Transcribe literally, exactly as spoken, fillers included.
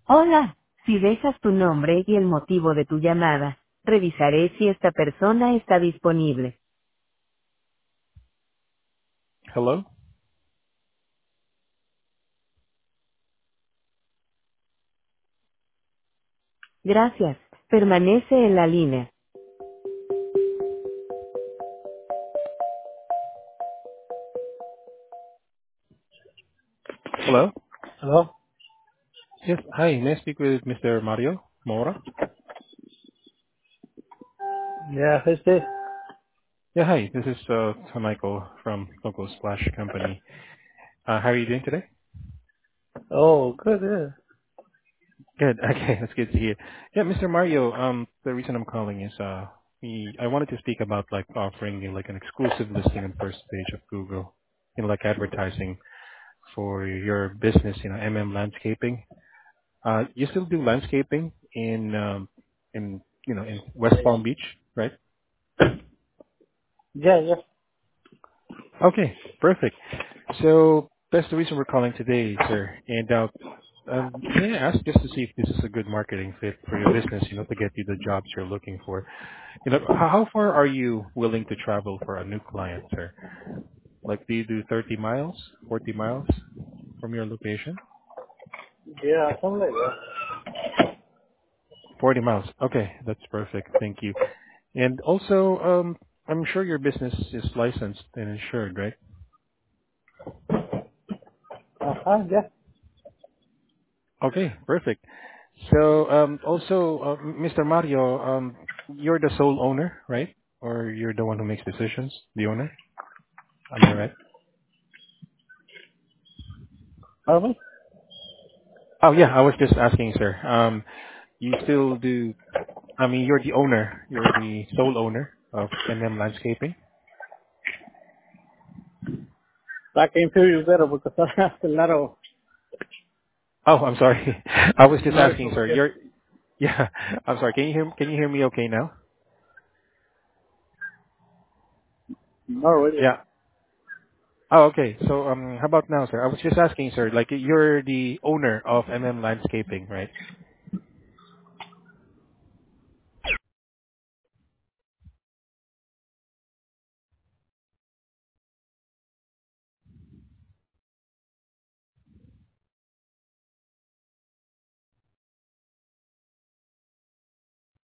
Hola, si dejas tu nombre y el motivo de tu llamada, revisaré si esta persona está disponible. Hello? Gracias, permanece en la línea. Hello? Hello? Yes. Hi, may I speak with Mister Mario Mora? Yeah, este. Yeah, hi. This is uh Michael from Local Splash Company. Uh How are you doing today? Oh, good, yeah. Good. Okay, that's good to hear. Yeah, Mister Mario, um, the reason I'm calling is uh we I wanted to speak about like offering you like an exclusive listing on first page of Google, you know, like advertising for your business, you know, M M Landscaping. Uh you still do landscaping in um in you know in West Palm Beach, right? Yeah, yeah. Okay, perfect. So that's the reason we're calling today, sir. And uh, um, may I ask just to see if this is a good marketing fit for your business, you know, to get you the jobs you're looking for. You know, how, how far are you willing to travel for a new client, sir? Like, do you do thirty miles, forty miles from your location? Yeah, something like that. forty miles. Okay, that's perfect. Thank you. And also, um, I'm sure your business is licensed and insured, right? Uh-huh, yeah. Okay, perfect. So, um, also, uh, Mister Mario, um, you're the sole owner, right? Or you're the one who makes decisions, the owner? Am I right? Pardon me? Oh, yeah, I was just asking, sir. Um, you still do, I mean, you're the owner, you're the sole owner of M M Landscaping? I can hear you better because I have a lot of Oh, I'm sorry. I was just noise asking, over sir. here. You're, yeah, I'm sorry. Can you hear, can you hear me okay now? No, really. Yeah. Oh, okay. So, um, how about now, sir? I was just asking, sir, like, you're the owner of M M Landscaping, right?